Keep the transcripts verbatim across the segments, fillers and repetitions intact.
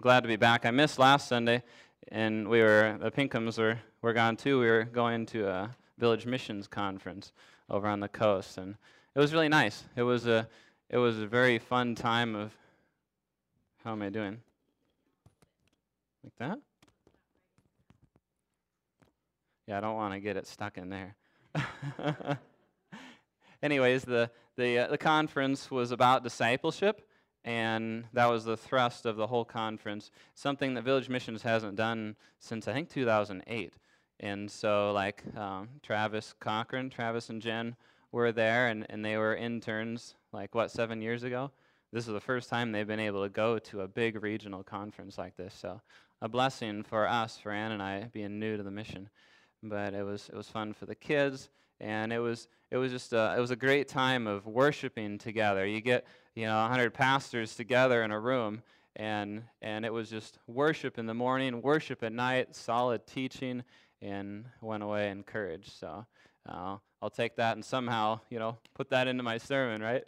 glad to be back. I missed last Sunday, and we were, the Pinkhams were, were gone too. We were going to a village missions conference over on the coast, and it was really nice. It was a, it was a very fun time of, how am I doing? Like that? Yeah, I don't want to get it stuck in there. Anyways, the the uh, the conference was about discipleship, and that was the thrust of the whole conference. Something that Village Missions hasn't done since I think two thousand eight. And so, like um, Travis Cochran, Travis and Jen were there, and, and they were interns. Like what, seven years ago? This is the first time they've been able to go to a big regional conference like this. So, a blessing for us, for Ann and I, being new to the mission. But it was it was fun for the kids. And it was it was just a, it was a great time of worshiping together. You get you know a hundred pastors together in a room, and and it was just worship in the morning, worship at night, solid teaching, and went away encouraged. So uh, I'll take that and somehow you know put that into my sermon, right?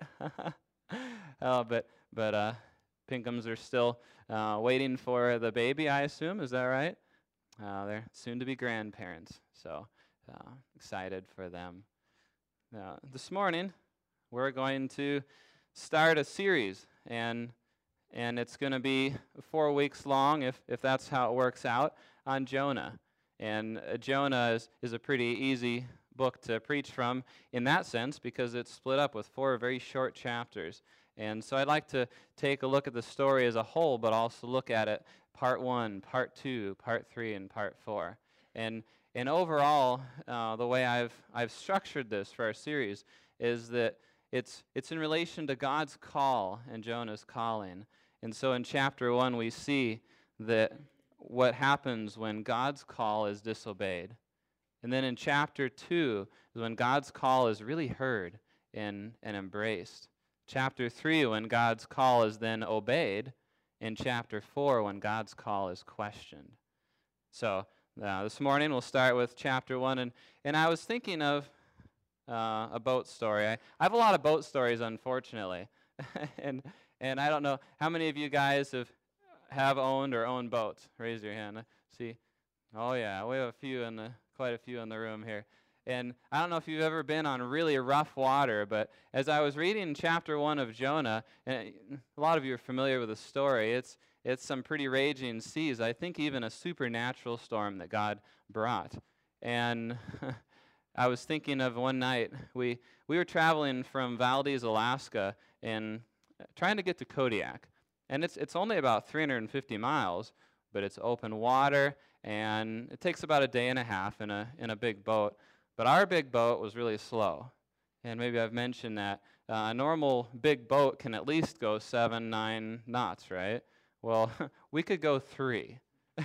uh, but but uh, Pinkhams are still uh, waiting for the baby, I assume. Is that right? Uh, they're soon to be grandparents. So. Uh, excited for them. Uh, this morning, we're going to start a series, and and it's going to be four weeks long, if if that's how it works out, on Jonah. And uh, Jonah is, is a pretty easy book to preach from in that sense, because it's split up with four very short chapters. And so I'd like to take a look at the story as a whole, but also look at it part one, part two, part three, and part four. And And overall, uh, the way I've I've structured this for our series is that it's it's in relation to God's call and Jonah's calling. And so in chapter one, we see that what happens when God's call is disobeyed. And then in chapter two is when God's call is really heard and, and embraced. Chapter three, when God's call is then obeyed. In chapter four, when God's call is questioned. So Uh, this morning we'll start with chapter one, and, and I was thinking of uh, a boat story. I, I have a lot of boat stories, unfortunately, and and I don't know how many of you guys have have owned or own boats. Raise your hand. See, oh yeah, we have a few in the quite a few in the room here. And I don't know if you've ever been on really rough water, but as I was reading chapter one of Jonah, and a lot of you are familiar with the story. It's It's some pretty raging seas. I think even a supernatural storm that God brought. And I was thinking of one night, we, we were traveling from Valdez, Alaska, and trying to get to Kodiak. And it's it's only about three hundred fifty miles, but it's open water, and it takes about a day and a half in a, in a big boat. But our big boat was really slow. And maybe I've mentioned that. Uh, a normal big boat can at least go seven, nine knots, right? Well, we could go three.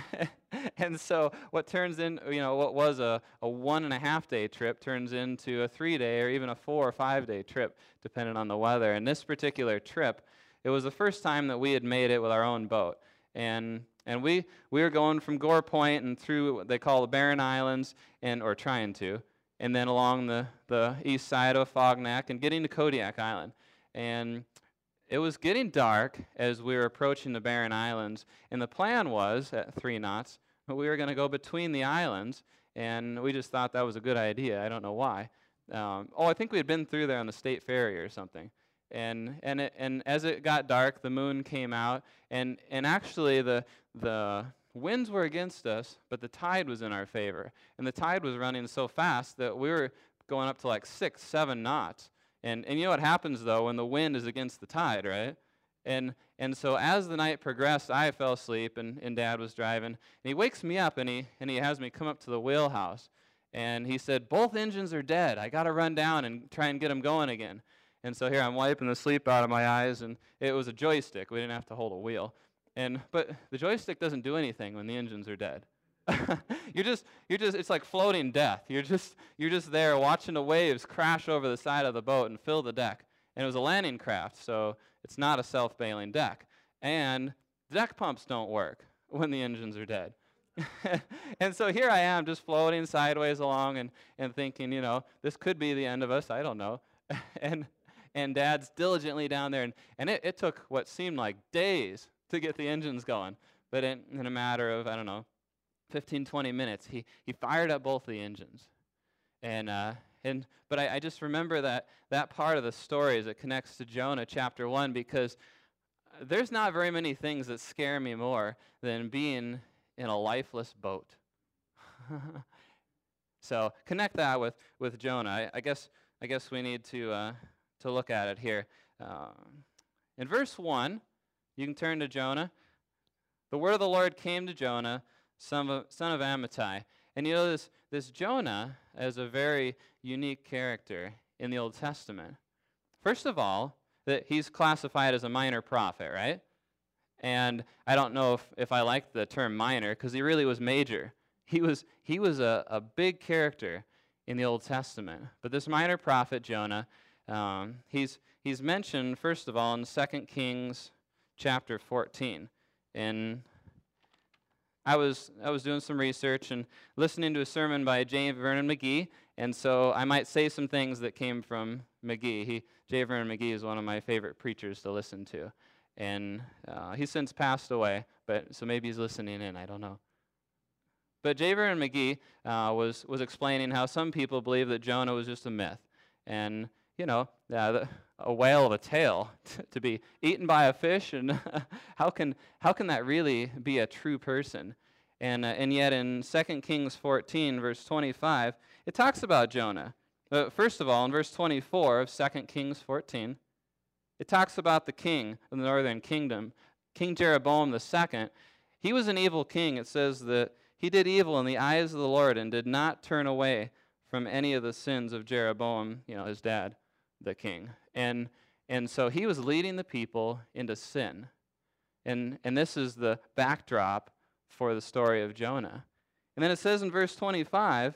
And so what turns in, you know, what was a, a one and a half day trip turns into a three day or even a four or five day trip, depending on the weather. And this particular trip, it was the first time that we had made it with our own boat. And and we, we were going from Gore Point and through what they call the Barren Islands, and or trying to, and then along the, the east side of Fognac and getting to Kodiak Island. And it was getting dark as we were approaching the Barren Islands, and the plan was, at three knots, we were going to go between the islands, and we just thought that was a good idea. I don't know why. Um, oh, I think we had been through there on the state ferry or something. And and it, and as it got dark, the moon came out, and, and actually the the winds were against us, but the tide was in our favor. And the tide was running so fast that we were going up to like six, seven knots. And and you know what happens, though, when the wind is against the tide, right? And and so as the night progressed, I fell asleep, and, and Dad was driving. And he wakes me up, and he and he has me come up to the wheelhouse. And he said, both engines are dead. I got to run down and try and get them going again. And so here I'm wiping the sleep out of my eyes, and it was a joystick. We didn't have to hold a wheel. And but the joystick doesn't do anything when the engines are dead. you're just, you're just, it's like floating death. You're just, you're just there watching the waves crash over the side of the boat and fill the deck. And it was a landing craft, so it's not a self-bailing deck. And deck pumps don't work when the engines are dead. And so here I am just floating sideways along and, and thinking, you know, this could be the end of us. I don't know. and and Dad's diligently down there. And, and it, it took what seemed like days to get the engines going. But in, in a matter of, I don't know, fifteen, twenty minutes, he, he fired up both the engines. And, uh, and but I, I just remember that, that part of the story as it connects to Jonah chapter one, because there's not very many things that scare me more than being in a lifeless boat. So connect that with, with Jonah. I, I guess I guess we need to uh, to look at it here. Um, in verse one, you can turn to Jonah. The word of the Lord came to Jonah, son of, son of Amittai. And you know, this, this Jonah is a very unique character in the Old Testament. First of all, that he's classified as a minor prophet, right? And I don't know if, if I like the term minor, because he really was major. He was, he was a, a big character in the Old Testament. But this minor prophet, Jonah, um, he's, he's mentioned, first of all, in Second Kings chapter fourteen. And I was I was doing some research and listening to a sermon by J. Vernon McGee, and so I might say some things that came from McGee. He, J. Vernon McGee is one of my favorite preachers to listen to, and uh, he's since passed away, but so maybe he's listening in, I don't know. But J. Vernon McGee uh, was, was explaining how some people believe that Jonah was just a myth, and, you know, uh, the, a whale of a tale t- to be eaten by a fish, and how can how can that really be a true person? And uh, and yet in Second Kings fourteen, verse twenty-five, it talks about Jonah. Uh, first of all, in verse twenty-four of Second Kings fourteen, it talks about the king of the northern kingdom, King Jeroboam the second. He was an evil king. It says that he did evil in the eyes of the Lord and did not turn away from any of the sins of Jeroboam, you know, his dad, the king. And and so he was leading the people into sin. And and this is the backdrop for the story of Jonah. And then it says in verse twenty-five,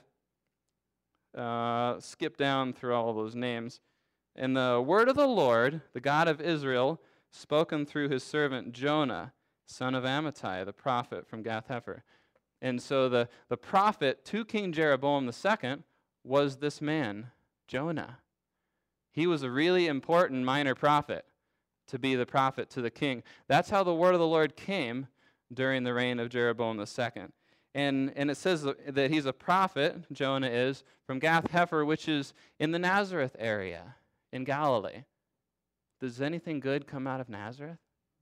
uh, skip down through all those names, and the word of the Lord, the God of Israel, spoken through his servant Jonah, son of Amittai, the prophet from Gath-Hepher. And so the, the prophet to King Jeroboam the second was this man, Jonah. He was a really important minor prophet to be the prophet to the king. That's how the word of the Lord came during the reign of Jeroboam the second. And, and it says that he's a prophet, Jonah is, from Gath-Hepher, which is in the Nazareth area in Galilee. Does anything good come out of Nazareth?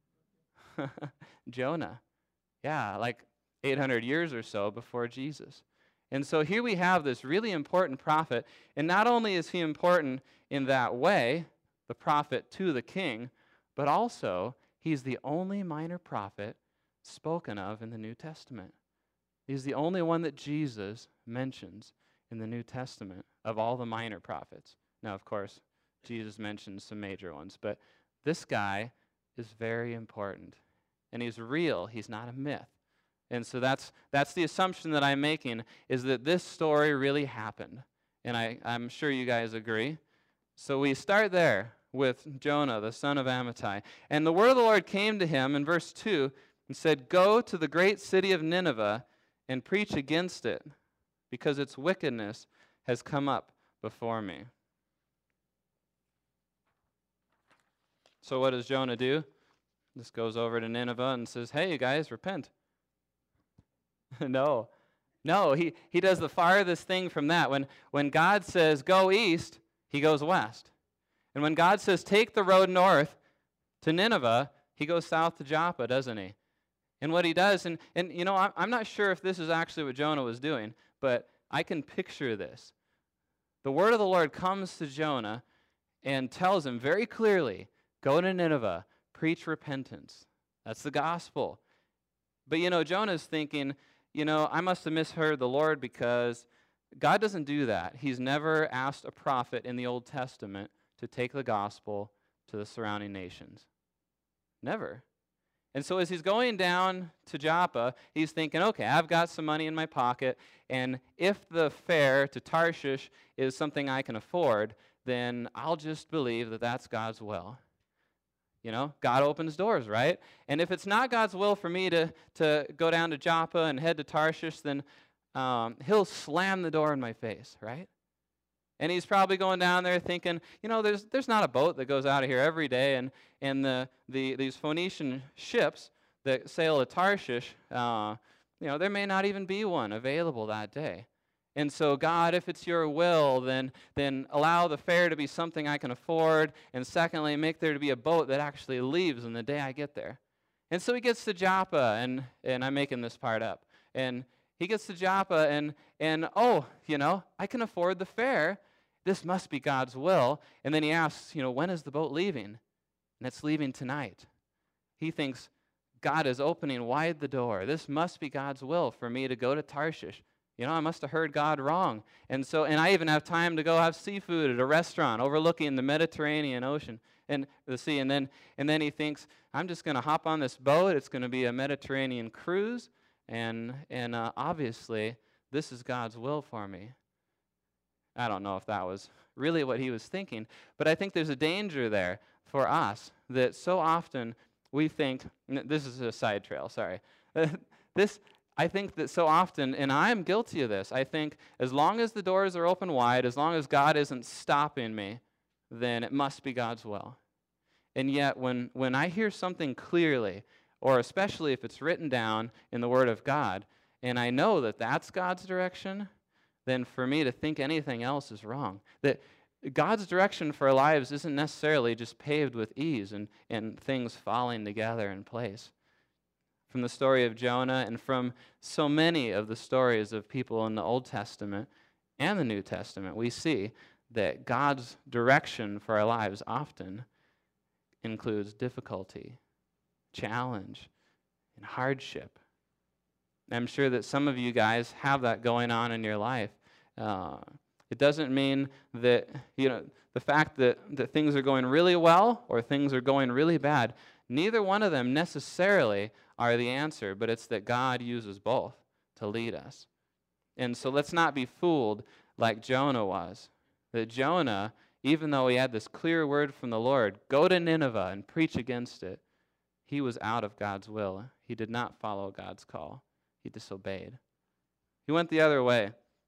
Jonah. Yeah, like eight hundred years or so before Jesus. And so here we have this really important prophet, and not only is he important in that way, the prophet to the king, but also he's the only minor prophet spoken of in the New Testament. He's the only one that Jesus mentions in the New Testament of all the minor prophets. Now, of course, Jesus mentions some major ones, but this guy is very important, and he's real. He's not a myth. And so that's that's the assumption that I'm making, is that this story really happened. And I, I'm sure you guys agree. So we start there with Jonah, the son of Amittai. And the word of the Lord came to him in verse two and said, "Go to the great city of Nineveh and preach against it, because its wickedness has come up before me." So what does Jonah do? Just goes over to Nineveh and says, "Hey, you guys, repent." no. No, he, he does the farthest thing from that. When, when God says, go east, he goes west. And when God says, take the road north to Nineveh, he goes south to Joppa, doesn't he? And what he does, and, and you know, I'm, I'm not sure if this is actually what Jonah was doing, but I can picture this. The word of the Lord comes to Jonah and tells him very clearly, go to Nineveh, preach repentance. That's the gospel. But, you know, Jonah's thinking, you know, I must have misheard the Lord, because God doesn't do that. He's never asked a prophet in the Old Testament to take the gospel to the surrounding nations. Never. And so as he's going down to Joppa, he's thinking, okay, I've got some money in my pocket, and if the fare to Tarshish is something I can afford, then I'll just believe that that's God's will. You know, God opens doors, right? And if it's not God's will for me to, to go down to Joppa and head to Tarshish, then um, he'll slam the door in my face, right? And he's probably going down there thinking, you know, there's there's not a boat that goes out of here every day, and, and the, the these Phoenician ships, the sail to Tarshish, uh, you know, there may not even be one available that day. And so, God, if it's your will, then then allow the fare to be something I can afford, and secondly, make there to be a boat that actually leaves on the day I get there. And so he gets to Joppa, and, and I'm making this part up, and he gets to Joppa, and, and oh, you know, I can afford the fare. This must be God's will. And then he asks, you know, when is the boat leaving? And it's leaving tonight. He thinks, God is opening wide the door. This must be God's will for me to go to Tarshish. You know, I must have heard God wrong. And so, and I even have time to go have seafood at a restaurant overlooking the Mediterranean Ocean and the sea. And then, and then he thinks, I'm just going to hop on this boat. It's going to be a Mediterranean cruise. And, and uh, obviously, this is God's will for me. I don't know if that was really what he was thinking, but I think there's a danger there for us that so often we think, this is a side trail, sorry. this, I think that so often, and I'm guilty of this, I think as long as the doors are open wide, as long as God isn't stopping me, then it must be God's will. And yet, when, when I hear something clearly, or especially if it's written down in the Word of God, and I know that that's God's direction, then for me to think anything else is wrong. That God's direction for our lives isn't necessarily just paved with ease and, and things falling together in place. From the story of Jonah and from so many of the stories of people in the Old Testament and the New Testament, we see that God's direction for our lives often includes difficulty, challenge, and hardship. And I'm sure that some of you guys have that going on in your life. Uh, it doesn't mean that, you know, the fact that, that things are going really well or things are going really bad, neither one of them necessarily are the answer, but it's that God uses both to lead us. And so let's not be fooled like Jonah was. That Jonah, even though he had this clear word from the Lord, go to Nineveh and preach against it, he was out of God's will. He did not follow God's call. He disobeyed. He went the other way.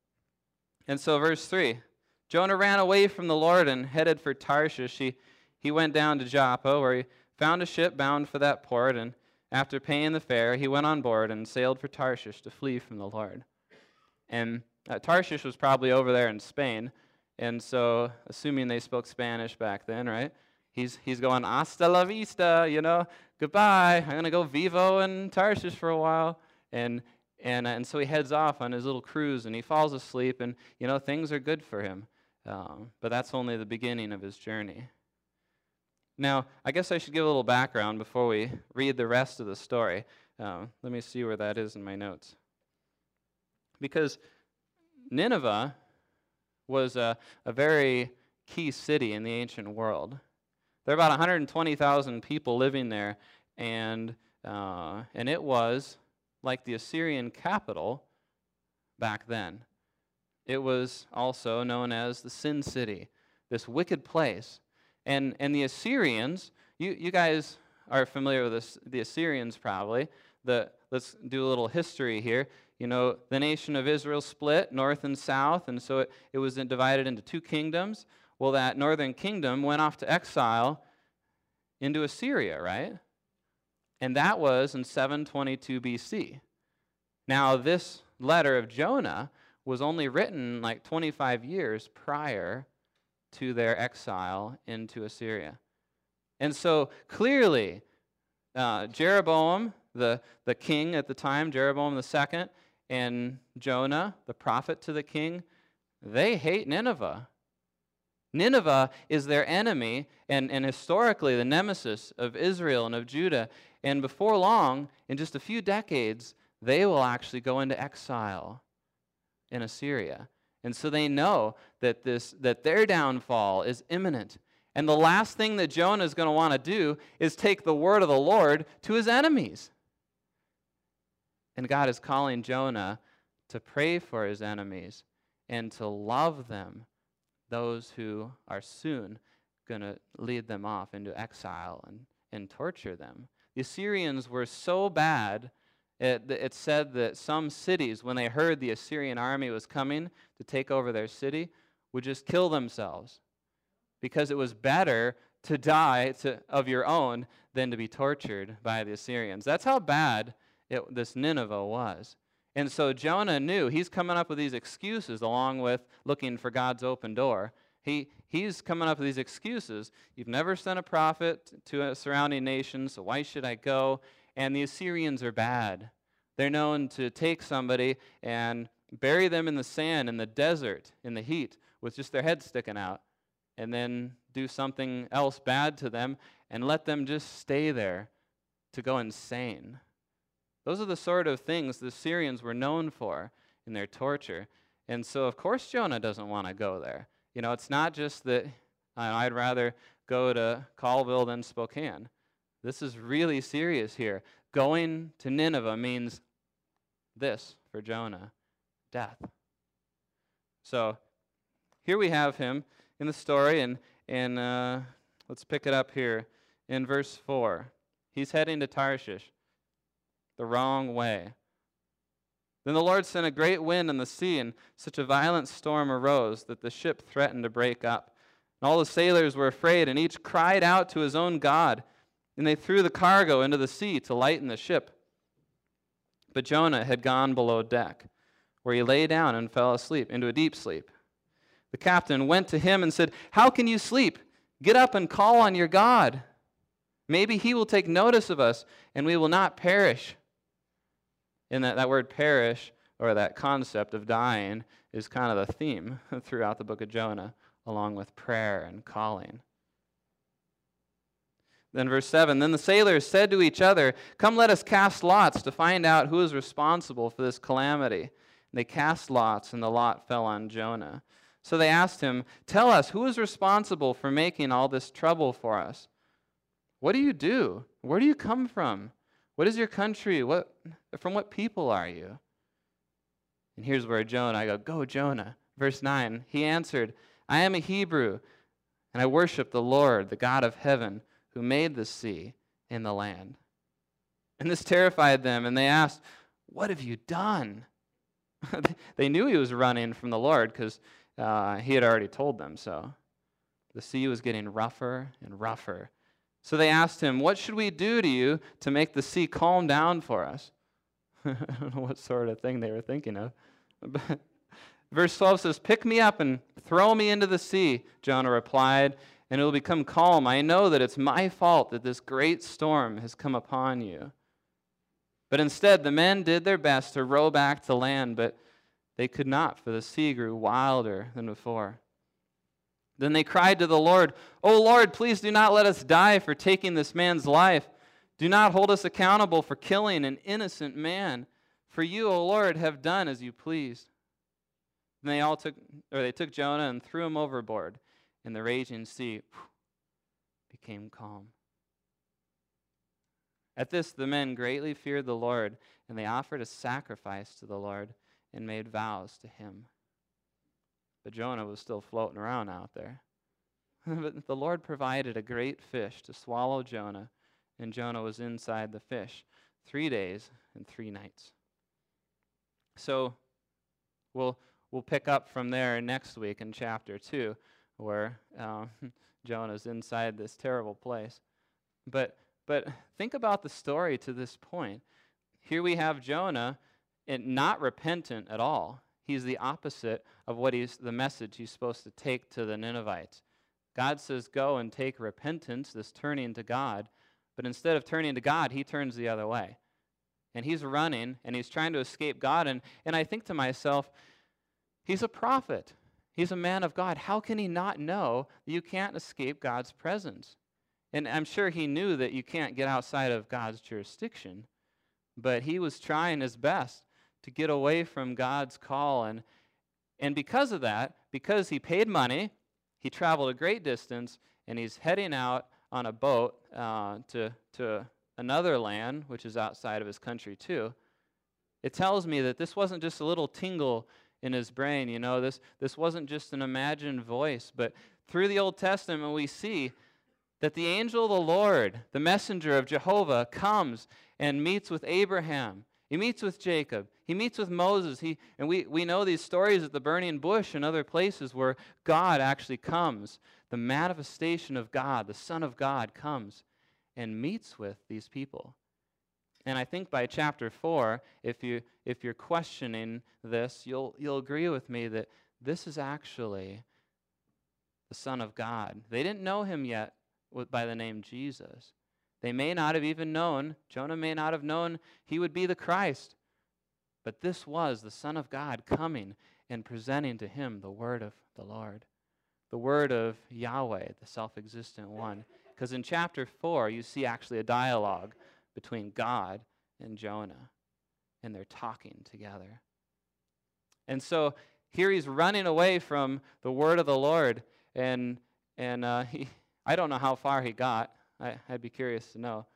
And so verse three, Jonah ran away from the Lord and headed for Tarshish. He, he went down to Joppa, where he found a ship bound for that port, and after paying the fare, he went on board and sailed for Tarshish to flee from the Lord. And uh, Tarshish was probably over there in Spain, and so, assuming they spoke Spanish back then, right? He's he's going, hasta la vista, you know, goodbye. I'm going to go vivo in Tarshish for a while. And and and so he heads off on his little cruise, and he falls asleep, and, you know, things are good for him. Um, but that's only the beginning of his journey. Now, I guess I should give a little background before we read the rest of the story. Um, let me see where that is in my notes. Because Nineveh was a, a very key city in the ancient world. There are about one hundred twenty thousand people living there, and uh, and it was like the Assyrian capital back then. It was also known as the Sin City, this wicked place. And and the Assyrians, you, you guys are familiar with this, the Assyrians probably. The, let's do a little history here. You know, the nation of Israel split north and south, and so it, it was divided into two kingdoms. Well, that northern kingdom went off to exile into Assyria, right? And that was in seven twenty-two B C. Now, this letter of Jonah was only written like twenty-five years prior to their exile into Assyria. And so, clearly, uh, Jeroboam, the, the king at the time, Jeroboam the second, and Jonah, the prophet to the king, they hate Nineveh. Nineveh is their enemy, and, and historically the nemesis of Israel and of Judah. And before long, in just a few decades, they will actually go into exile in Assyria. And so they know that this that their downfall is imminent. And the last thing that Jonah is going to want to do is take the word of the Lord to his enemies. And God is calling Jonah to pray for his enemies and to love them, those who are soon going to lead them off into exile and, and torture them. The Assyrians were so bad, it, it said that some cities, when they heard the Assyrian army was coming to take over their city, would just kill themselves, because it was better to die to, of your own than to be tortured by the Assyrians. That's how bad it, this Nineveh was. And so Jonah knew he's coming up with these excuses along with looking for God's open door. He, he's coming up with these excuses. You've never sent a prophet to a surrounding nation, so why should I go? And the Assyrians are bad. They're known to take somebody and bury them in the sand, in the desert, in the heat, with just their head sticking out, and then do something else bad to them and let them just stay there to go insane. Those are the sort of things the Syrians were known for in their torture. And so, of course, Jonah doesn't want to go there. You know, it's not just that I'd rather go to Colville than Spokane. This is really serious here. Going to Nineveh means this for Jonah, death. So here we have him in the story, and, and uh, let's pick it up here in verse four. He's heading to Tarshish, the wrong way. Then the Lord sent a great wind in the sea, and such a violent storm arose that the ship threatened to break up. And all the sailors were afraid, and each cried out to his own God. And they threw the cargo into the sea to lighten the ship. But Jonah had gone below deck, where he lay down and fell asleep, into a deep sleep. The captain went to him and said, "How can you sleep? Get up and call on your God. Maybe he will take notice of us, and we will not perish." And that, that word perish, or that concept of dying, is kind of the theme throughout the book of Jonah, along with prayer and calling. Then verse seven, then the sailors said to each other, "Come, let us cast lots to find out who is responsible for this calamity." And they cast lots, and the lot fell on Jonah. So they asked him, "Tell us, who is responsible for making all this trouble for us? What do you do? Where do you come from? What is your country? What, from what people are you?" And here's where Jonah, I go, "Go, Jonah." Verse nine, he answered, "I am a Hebrew, and I worship the Lord, the God of heaven, who made the sea and the land." And this terrified them, and they asked, "What have you done?" They knew he was running from the Lord because uh, he had already told them so. The sea was getting rougher and rougher. So they asked him, "What should we do to you to make the sea calm down for us?" I don't know what sort of thing they were thinking of. But verse twelve says, "Pick me up and throw me into the sea," Jonah replied, "and it will become calm. I know that it's my fault that this great storm has come upon you." But instead, the men did their best to row back to land, but they could not, for the sea grew wilder than before. Then they cried to the Lord, "O Lord, please do not let us die for taking this man's life. Do not hold us accountable for killing an innocent man. For you, O Lord, have done as you pleased." And they all took, or they took Jonah and threw him overboard, and the raging sea became calm. At this, the men greatly feared the Lord, and they offered a sacrifice to the Lord and made vows to him. But Jonah was still floating around out there. But the Lord provided a great fish to swallow Jonah, and Jonah was inside the fish three days and three nights. So we'll we'll pick up from there next week in chapter two, where uh, Jonah's inside this terrible place. But but think about the story to this point. Here we have Jonah, and not repentant at all. He's the opposite of what he's the message he's supposed to take to the Ninevites. God says, "Go and take repentance," this turning to God. But instead of turning to God, he turns the other way. And he's running, and he's trying to escape God. And, and I think to myself, he's a prophet. He's a man of God. How can he not know that you can't escape God's presence? And I'm sure he knew that you can't get outside of God's jurisdiction. But he was trying his best to get away from God's call. And, and because of that, because he paid money, he traveled a great distance, and he's heading out on a boat uh, to, to another land, which is outside of his country too. It tells me that this wasn't just a little tingle in his brain, you know, this, this wasn't just an imagined voice, but through the Old Testament we see that the angel of the Lord, the messenger of Jehovah, comes and meets with Abraham He meets with Jacob. He meets with Moses. He, and we, we know these stories at the burning bush and other places where God actually comes. The manifestation of God, the Son of God, comes and meets with these people. And I think by chapter four, if you if you're questioning this, you'll you'll agree with me that this is actually the Son of God. They didn't know him yet with, by the name Jesus. They may not have even known, Jonah may not have known he would be the Christ. But this was the Son of God coming and presenting to him the word of the Lord, the word of Yahweh, the self-existent one. Because in chapter four, you see actually a dialogue between God and Jonah, and they're talking together. And so here he's running away from the word of the Lord, and and uh, he, I don't know how far he got. I, I'd be curious to know.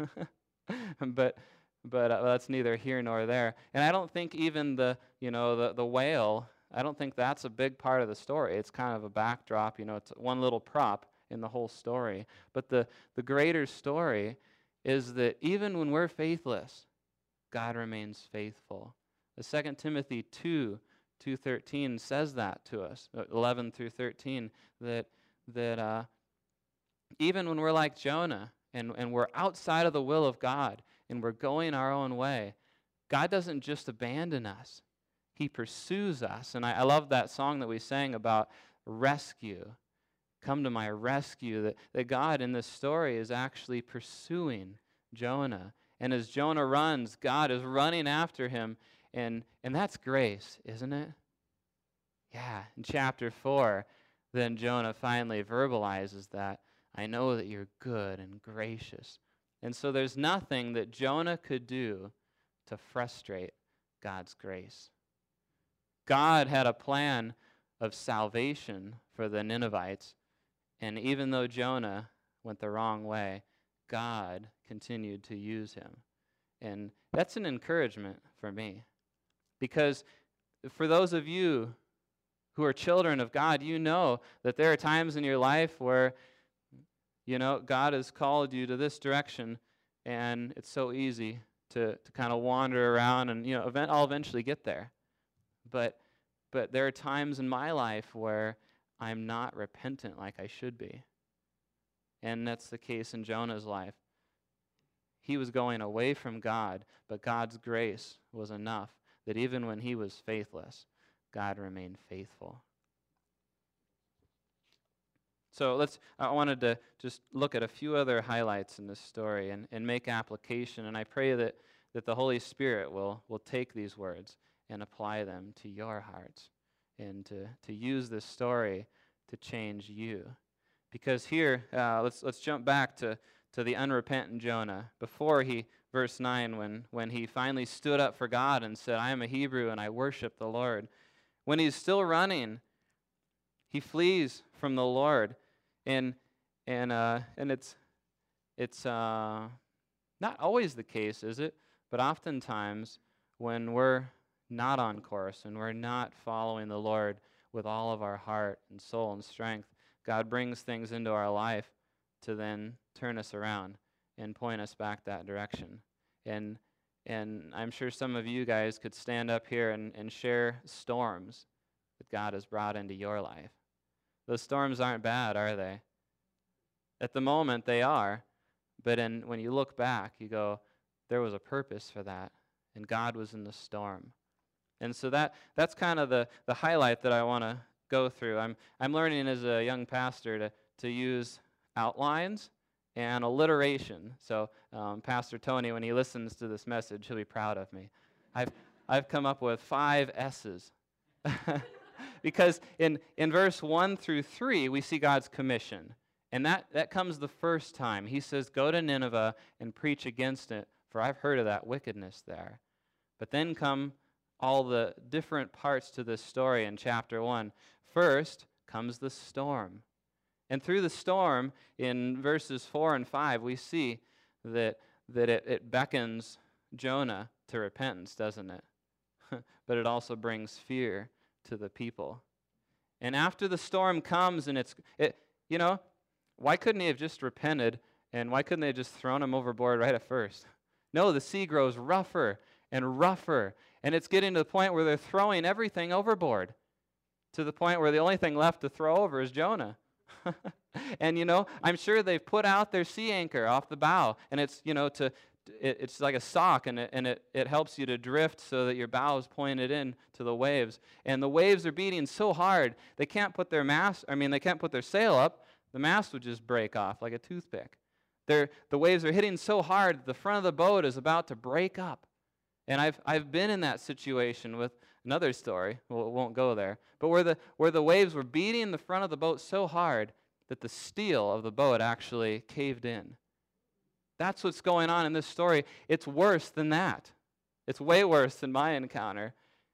but but uh, that's neither here nor there. And I don't think even the you know the the whale, I don't think that's a big part of the story. It's kind of a backdrop. You know, it's one little prop in the whole story. But the the greater story is that even when we're faithless, God remains faithful. The Second Timothy two, two thirteen says that to us, eleven through thirteen, that that uh, even when we're like Jonah and, and we're outside of the will of God and we're going our own way, God doesn't just abandon us. He pursues us. And I, I love that song that we sang about rescue. Come to my rescue. That, that God in this story is actually pursuing Jonah. And as Jonah runs, God is running after him. And, and that's grace, isn't it? Yeah, in chapter four, then Jonah finally verbalizes that. I know that you're good and gracious. And so there's nothing that Jonah could do to frustrate God's grace. God had a plan of salvation for the Ninevites. And even though Jonah went the wrong way, God continued to use him. And that's an encouragement for me. Because for those of you who are children of God, you know that there are times in your life where, you know, God has called you to this direction, and it's so easy to, to kind of wander around, and, you know, event, I'll eventually get there. But but there are times in my life where I'm not repentant like I should be. And that's the case in Jonah's life. He was going away from God, but God's grace was enough that even when he was faithless, God remained faithful. So let's. I wanted to just look at a few other highlights in this story and, and make application. And I pray that, that the Holy Spirit will, will take these words and apply them to your hearts and to, to use this story to change you. Because here, uh, let's let's jump back to, to the unrepentant Jonah. Before he, verse nine, when, when he finally stood up for God and said, I am a Hebrew and I worship the Lord. When he's still running, he flees from the Lord. And and uh, and it's it's uh, not always the case, is it? But oftentimes, when we're not on course and we're not following the Lord with all of our heart and soul and strength, God brings things into our life to then turn us around and point us back that direction. And and I'm sure some of you guys could stand up here and, and share storms that God has brought into your life. Those storms aren't bad, are they? At the moment, they are. But in, when you look back, you go, there was a purpose for that, and God was in the storm. And so that that's kind of the, the highlight that I want to go through. I'm I'm learning as a young pastor to, to use outlines and alliteration. So um, Pastor Tony, when he listens to this message, he'll be proud of me. I've I've come up with five S's. Because in, in verse one through three, we see God's commission. And that, that comes the first time. He says, go to Nineveh and preach against it, for I've heard of that wickedness there. But then come all the different parts to this story in chapter one. First comes the storm. And through the storm, in verses four and five, we see that, that it, it beckons Jonah to repentance, doesn't it? But it also brings fear to the people. And after the storm comes, and it's, it, you know, why couldn't he have just repented, and why couldn't they have just thrown him overboard right at first? No, the sea grows rougher, and rougher. And it's getting to the point where they're throwing everything overboard, to the point where the only thing left to throw over is Jonah. And, you know, I'm sure they've put out their sea anchor off the bow, and it's, you know, to it, it's like a sock, and, it, and it, it helps you to drift so that your bow is pointed in to the waves. And the waves are beating so hard, they can't put their mast, I mean, they can't put their sail up. The mast would just break off like a toothpick. They're, the waves are hitting so hard that the front of the boat is about to break up. And I've, I've been in that situation with another story. Well, it won't go there. But where the, where the waves were beating the front of the boat so hard that the steel of the boat actually caved in. That's what's going on in this story. It's worse than that. It's way worse than my encounter.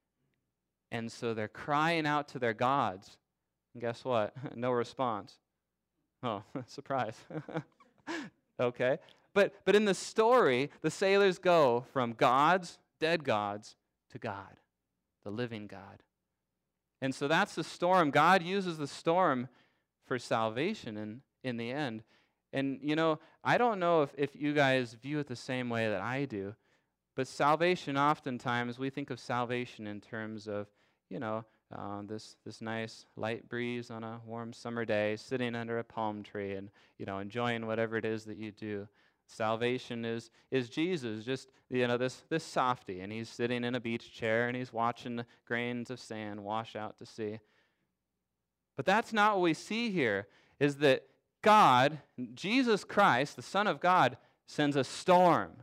And so they're crying out to their gods. And guess what? No response. Oh, surprise. Okay. But but in the story, the sailors go from gods, dead gods, to God, the living God. And so that's the storm. God uses the storm for salvation in, in the end. And, you know, I don't know if, if you guys view it the same way that I do, but salvation, oftentimes, we think of salvation in terms of, you know, uh, this this nice light breeze on a warm summer day, sitting under a palm tree and, you know, enjoying whatever it is that you do. Salvation is is Jesus, just, you know, this this softy, and he's sitting in a beach chair and he's watching the grains of sand wash out to sea. But that's not what we see here, is that God, Jesus Christ, the Son of God, sends a storm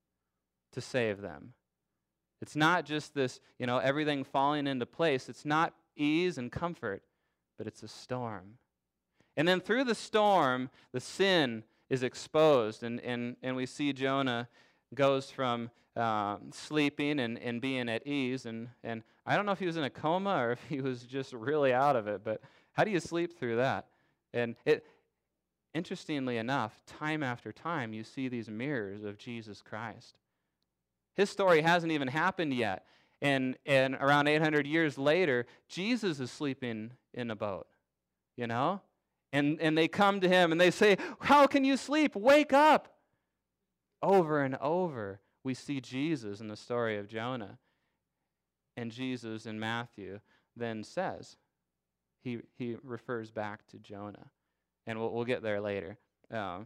to save them. It's not just this, you know, everything falling into place. It's not ease and comfort, but it's a storm. And then through the storm, the sin is exposed, and, and, and we see Jonah goes from uh, sleeping and, and being at ease, and, and I don't know if he was in a coma or if he was just really out of it, but how do you sleep through that? And it, interestingly enough, time after time, you see these mirrors of Jesus Christ. His story hasn't even happened yet, and, and around eight hundred years later, Jesus is sleeping in a boat, you know? And and they come to him and they say, "How can you sleep? Wake up!" Over and over, we see Jesus in the story of Jonah. And Jesus in Matthew then says, he he refers back to Jonah. And we'll, we'll get there later. Um,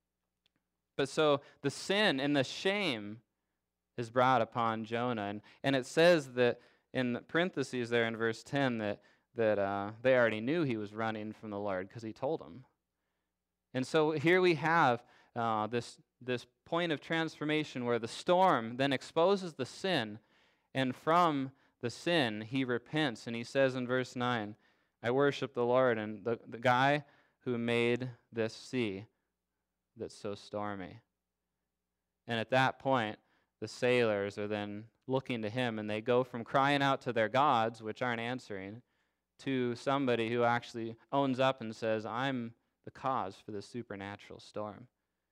but so the sin and the shame is brought upon Jonah. And, and it says that in the parentheses there in verse ten that that uh, they already knew he was running from the Lord because he told them. And so here we have uh, this, this point of transformation where the storm then exposes the sin, and from the sin he repents. And he says in verse nine, "I worship the Lord," and the, the guy who made this sea that's so stormy. And at that point, the sailors are then looking to him, and they go from crying out to their gods, which aren't answering, to somebody who actually owns up and says, "I'm the cause for this supernatural storm."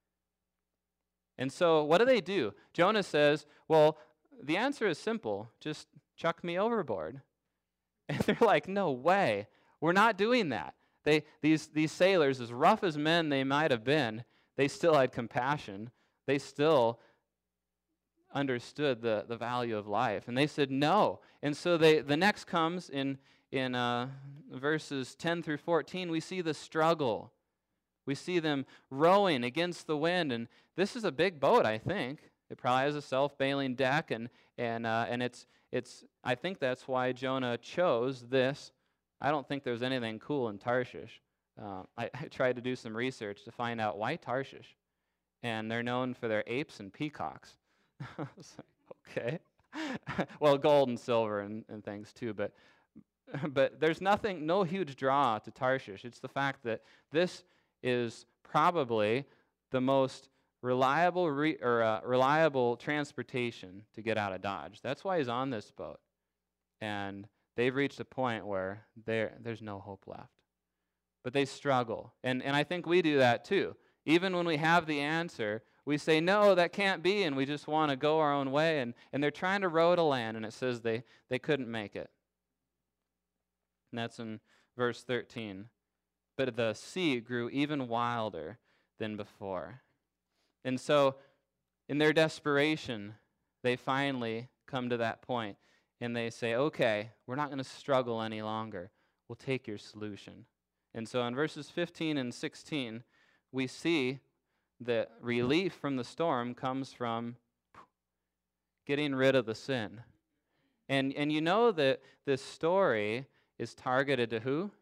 And so what do they do? Jonah says, well, the answer is simple. Just chuck me overboard. And they're like, no way. We're not doing that. They, these, these sailors, as rough as men they might have been, they still had compassion. They still understood the, the value of life. And they said no. And so they the next comes in In uh, verses ten through fourteen, we see the struggle. We see them rowing against the wind, and this is a big boat, I think. It probably has a self-bailing deck, and and uh, and it's it's. I think that's why Jonah chose this. I don't think there's anything cool in Tarshish. Uh, I, I tried to do some research to find out why Tarshish, and they're known for their apes and peacocks. I was like, okay, well, gold and silver and, and things too, but. But there's nothing, no huge draw to Tarshish. It's the fact that this is probably the most reliable re, or uh, reliable transportation to get out of Dodge. That's why he's on this boat. And they've reached a point where there there's no hope left. But they struggle. And and I think we do that too. Even when we have the answer, we say, no, that can't be, and we just want to go our own way. And, and they're trying to row to land, and it says they, they couldn't make it. And that's in verse thirteen. But the sea grew even wilder than before. And so, in their desperation, they finally come to that point and they say, okay, we're not going to struggle any longer. We'll take your solution. And so in verses fifteen and sixteen, we see that relief from the storm comes from getting rid of the sin. And, and you know that this story is targeted to who?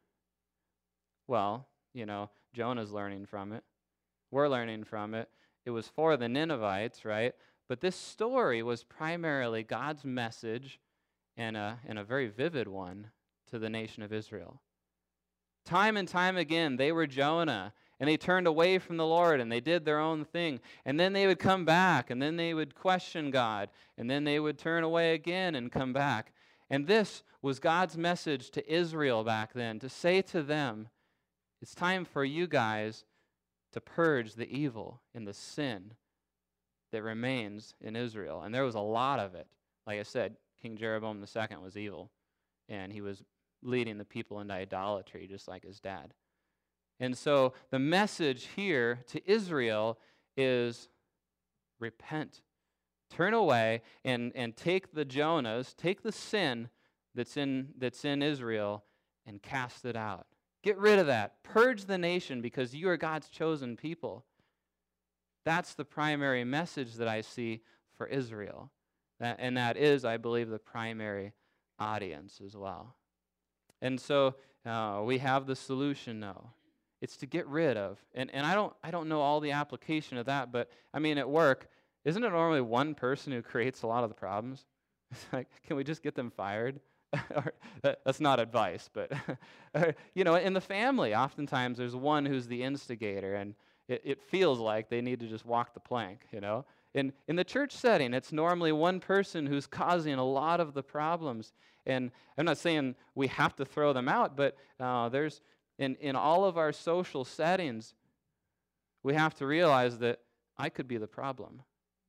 Well, you know, Jonah's learning from it. We're learning from it. It was for the Ninevites, right? But this story was primarily God's message, and a, and a very vivid one, to the nation of Israel. Time and time again, they were Jonah, and they turned away from the Lord, and they did their own thing. And then they would come back, and then they would question God, and then they would turn away again and come back. And this was God's message to Israel back then, to say to them, it's time for you guys to purge the evil and the sin that remains in Israel. And there was a lot of it. Like I said, King Jeroboam the Second was evil, and he was leading the people into idolatry just like his dad. And so the message here to Israel is repent. Turn away and, and take the Jonahs, take the sin that's in, that's in Israel and cast it out. Get rid of that. Purge the nation because you are God's chosen people. That's the primary message that I see for Israel. That, and that is, I believe, the primary audience as well. And so uh, we have the solution now. It's to get rid of. And, and I don't I don't know all the application of that, but I mean, at work, isn't it normally one person who creates a lot of the problems? It's like, can we just get them fired? or, that, that's not advice, but, or, you know, in the family, oftentimes there's one who's the instigator, and it, it feels like they need to just walk the plank, you know. In, in the church setting, it's normally one person who's causing a lot of the problems. And I'm not saying we have to throw them out, but uh, there's in, in all of our social settings, we have to realize that I could be the problem.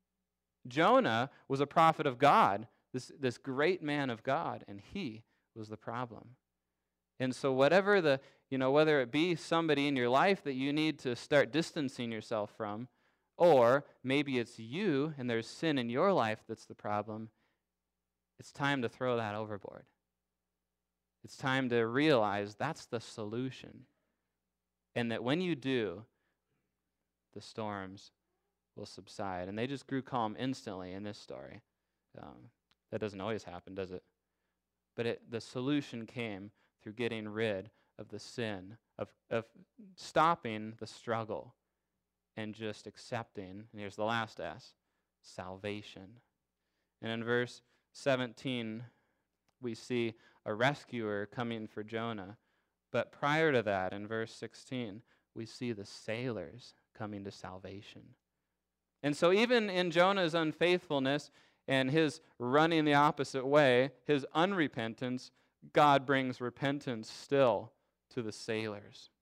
Jonah was a prophet of God, this, this great man of God, and he was the problem. And so whatever the, you know, whether it be somebody in your life that you need to start distancing yourself from, or maybe it's you and there's sin in your life that's the problem, it's time to throw that overboard. It's time to realize that's the solution. And that when you do, the storms will subside. And they just grew calm instantly in this story. Um, that doesn't always happen, does it? But it, the solution came through getting rid of the sin, of, of stopping the struggle, and just accepting, and here's the last S, salvation. And in verse seventeen, we see a rescuer coming for Jonah. But prior to that, in verse sixteen, we see the sailors coming to salvation. And so even in Jonah's unfaithfulness and his running the opposite way, his unrepentance, God brings repentance still to the sailors.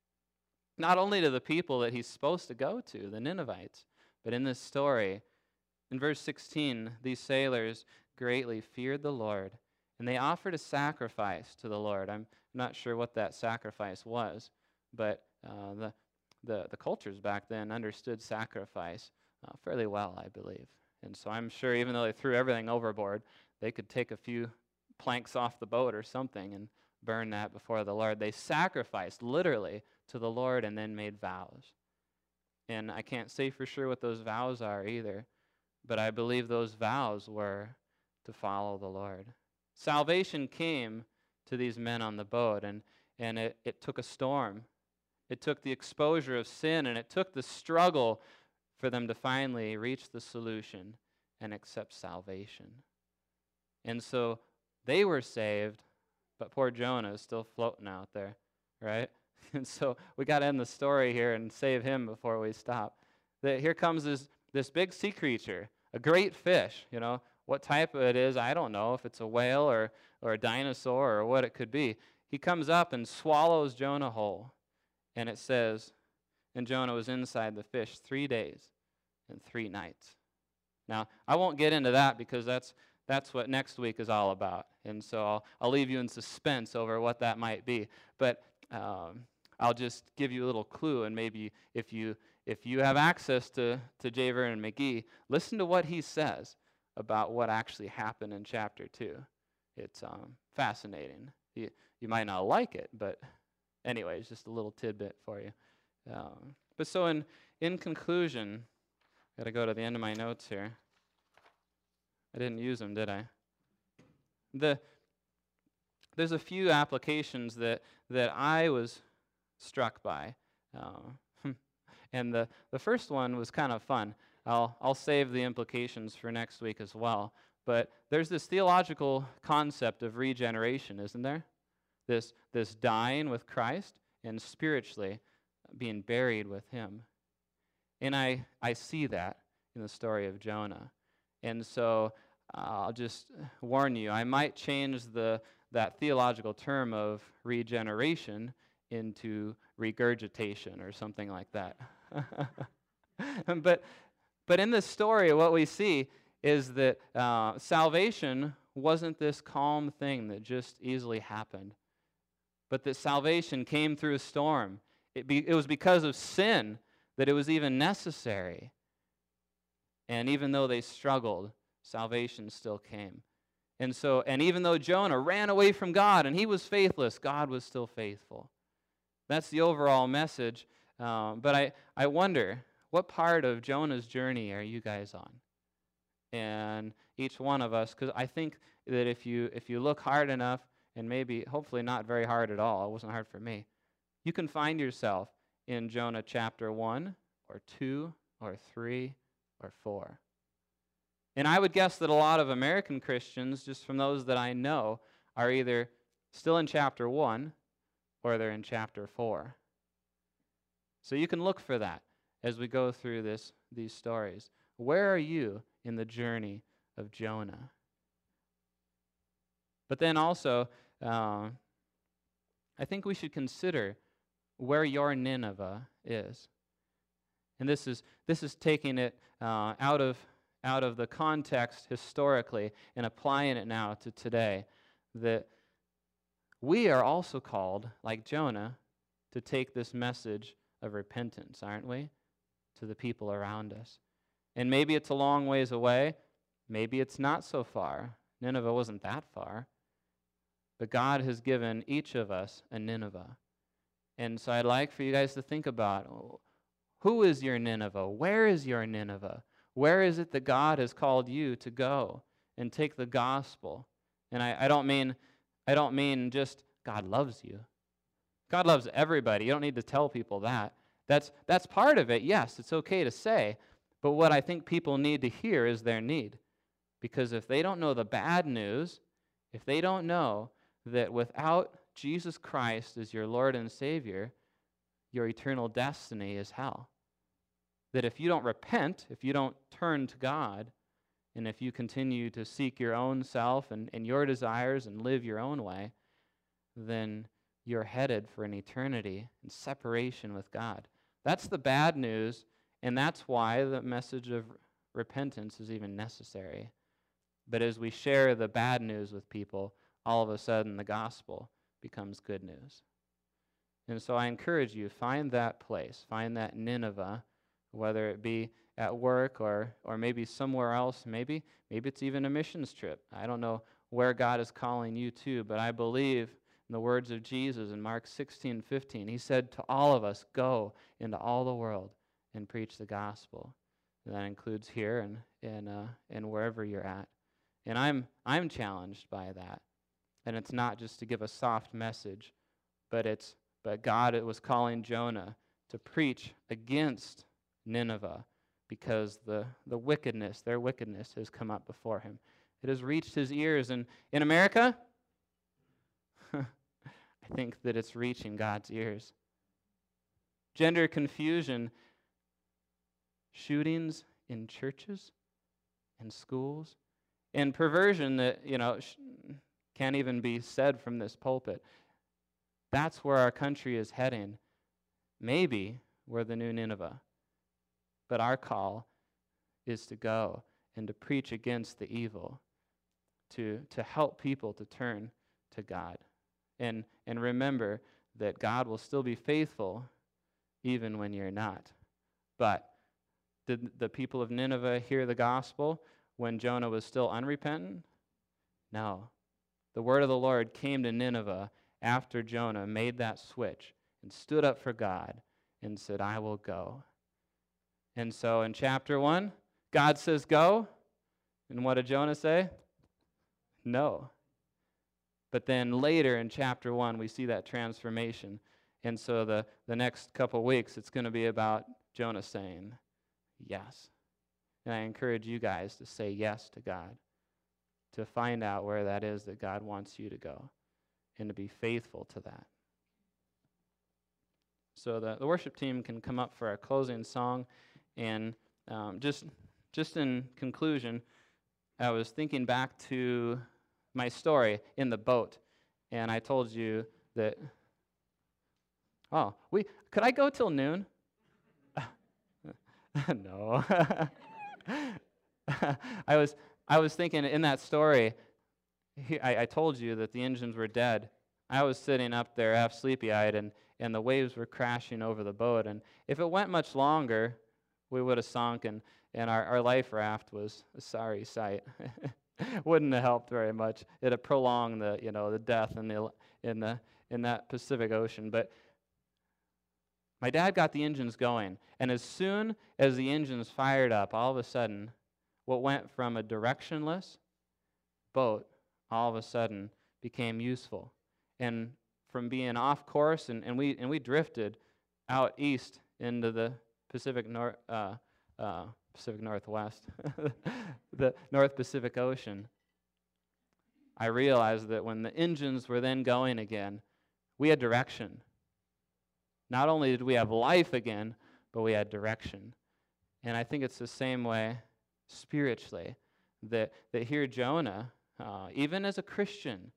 Not only to the people that he's supposed to go to, the Ninevites, but in this story, in verse sixteen, these sailors greatly feared the Lord, and they offered a sacrifice to the Lord. I'm not sure what that sacrifice was, but uh, the, the, the cultures back then understood sacrifice uh, fairly well, I believe. And so I'm sure even though they threw everything overboard, they could take a few planks off the boat or something and burn that before the Lord. They sacrificed literally to the Lord and then made vows. And I can't say for sure what those vows are either, but I believe those vows were to follow the Lord. Salvation came to these men on the boat, and, and it, it took a storm. It took the exposure of sin, and it took the struggle for them to finally reach the solution and accept salvation. And so they were saved, but poor Jonah is still floating out there, right? And so we got to end the story here and save him before we stop. That here comes this, this big sea creature, a great fish. You know, what type it is, I don't know, if it's a whale or, or a dinosaur or what it could be. He comes up and swallows Jonah whole. And it says, and Jonah was inside the fish three days and three nights. Now, I won't get into that because that's that's what next week is all about. And so I'll, I'll leave you in suspense over what that might be. But um, I'll just give you a little clue, and maybe if you if you have access to, to J. Vernon McGee, listen to what he says about what actually happened in chapter two. It's um, fascinating. You, you might not like it, but anyways, just a little tidbit for you. Um, but so in, in conclusion, got to go to the end of my notes here. I didn't use them, did I? The There's a few applications that, that I was struck by. Uh, and the, the first one was kind of fun. I'll, I'll save the implications for next week as well. But there's this theological concept of regeneration, isn't there? This, this dying with Christ and spiritually being buried with him. And I, I see that in the story of Jonah. And so uh, I'll just warn you, I might change the that theological term of regeneration into regurgitation or something like that. but, but in this story, what we see is that uh, salvation wasn't this calm thing that just easily happened, but that salvation came through a storm. It, be, it was because of sin that it was even necessary. And even though they struggled, salvation still came. And so, and even though Jonah ran away from God and he was faithless, God was still faithful. That's the overall message. Um, but I, I wonder, what part of Jonah's journey are you guys on? And each one of us, because I think that if you if you look hard enough, and maybe, hopefully not very hard at all, it wasn't hard for me, you can find yourself in Jonah chapter one, or two, or three, or four. And I would guess that a lot of American Christians, just from those that I know, are either still in chapter one or they're in chapter four. So you can look for that as we go through this these stories. Where are you in the journey of Jonah? But then also, uh, I think we should consider where your Nineveh is. And this is this is taking it uh, out of out of the context historically and applying it now to today, that we are also called, like Jonah, to take this message of repentance, aren't we, to the people around us. And maybe it's a long ways away, maybe it's not so far. Nineveh wasn't that far. But God has given each of us a Nineveh. And so I'd like for you guys to think about, who is your Nineveh? Where is your Nineveh? Where is it that God has called you to go and take the gospel? And I, I don't mean I don't mean just God loves you. God loves everybody. You don't need to tell people that. That's that's part of it. Yes, it's okay to say. But what I think people need to hear is their need. Because if they don't know the bad news, if they don't know that without Jesus Christ as your Lord and Savior, your eternal destiny is hell. That if you don't repent, if you don't turn to God, and if you continue to seek your own self and, and your desires and live your own way, then you're headed for an eternity in separation with God. That's the bad news, and that's why the message of repentance is even necessary. But as we share the bad news with people, all of a sudden the gospel becomes good news. And so I encourage you, find that place, find that Nineveh, whether it be at work or or maybe somewhere else. Maybe maybe it's even a missions trip. I don't know where God is calling you to, but I believe in the words of Jesus in Mark sixteen fifteen. He said to all of us, go into all the world and preach the gospel. And that includes here and and uh, and wherever you're at. And I'm I'm challenged by that. And it's not just to give a soft message, but it's but God was calling Jonah to preach against Nineveh, because the, the wickedness, their wickedness has come up before him. It has reached his ears. And in America, I think that it's reaching God's ears. Gender confusion, shootings in churches and schools, and perversion that, you know, sh- can't even be said from this pulpit. That's where our country is heading. Maybe we're the new Nineveh. But our call is to go and to preach against the evil, to, to help people to turn to God. And, and remember that God will still be faithful even when you're not. But did the people of Nineveh hear the gospel? when Jonah was still unrepentant? No. The word of the Lord came to Nineveh after Jonah made that switch and stood up for God and said, I will go. And so in chapter one, God says go. And what did Jonah say? No. But then later in chapter one, we see that transformation. And so the, the next couple weeks, it's going to be about Jonah saying yes. And I encourage you guys to say yes to God, to find out where that is that God wants you to go, and to be faithful to that. So the, the worship team can come up for our closing song. And um, just, just in conclusion, I was thinking back to my story in the boat. And I told you that, oh, we could I go till noon? No. I was I was thinking in that story, he, I, I told you that the engines were dead. I was sitting up there half sleepy-eyed, and, and the waves were crashing over the boat. And if it went much longer, we would have sunk, and, and our, our life raft was a sorry sight. Wouldn't have helped very much. It'd have prolonged the, you know, the death in the in the in that Pacific Ocean. But my dad got the engines going, and as soon as the engines fired up, all of a sudden, what went from a directionless boat all of a sudden became useful. And from being off course, and, and we and we drifted out east into the Pacific North uh, uh, Pacific Northwest, the North Pacific Ocean. I realized that when the engines were then going again, we had direction. Not only did we have life again, but we had direction. And I think it's the same way spiritually, that, that here Jonah, uh, even as a Christian,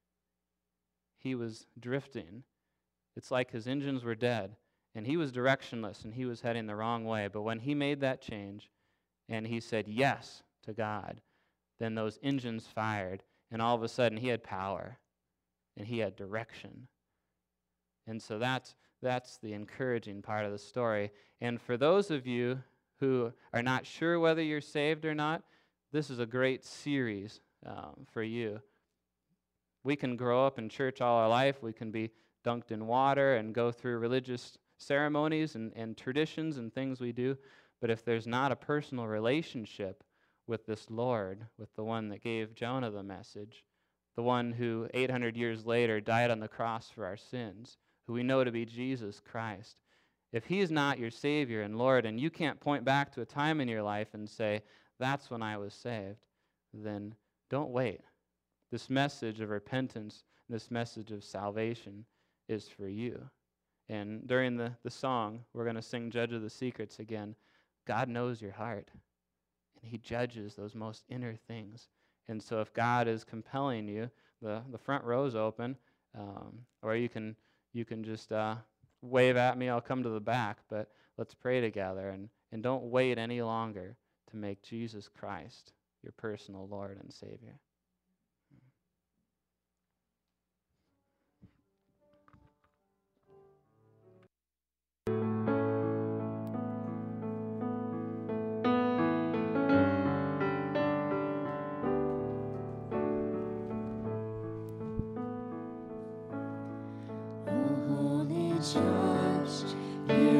he was drifting. It's like his engines were dead, and he was directionless, and he was heading the wrong way. But when he made that change, and he said yes to God, then those engines fired, and all of a sudden he had power, and he had direction. And so that's that's the encouraging part of the story. And for those of you who are not sure whether you're saved or not, this is a great series um, for you. We can grow up in church all our life. We can be dunked in water and go through religious ceremonies and, and traditions and things we do. But if there's not a personal relationship with this Lord, with the one that gave Jonah the message, the one who eight hundred years later died on the cross for our sins, who we know to be Jesus Christ, if he's not your Savior and Lord, and you can't point back to a time in your life and say, that's when I was saved, then don't wait. This message of repentance, this message of salvation is for you. And during the, the song, we're going to sing Judge of the Secrets again. God knows your heart, and he judges those most inner things. And so if God is compelling you, the, the front row's open, um, or you can you can just uh, wave at me, I'll come to the back, but let's pray together, and, and don't wait any longer to make Jesus Christ your personal Lord and Savior.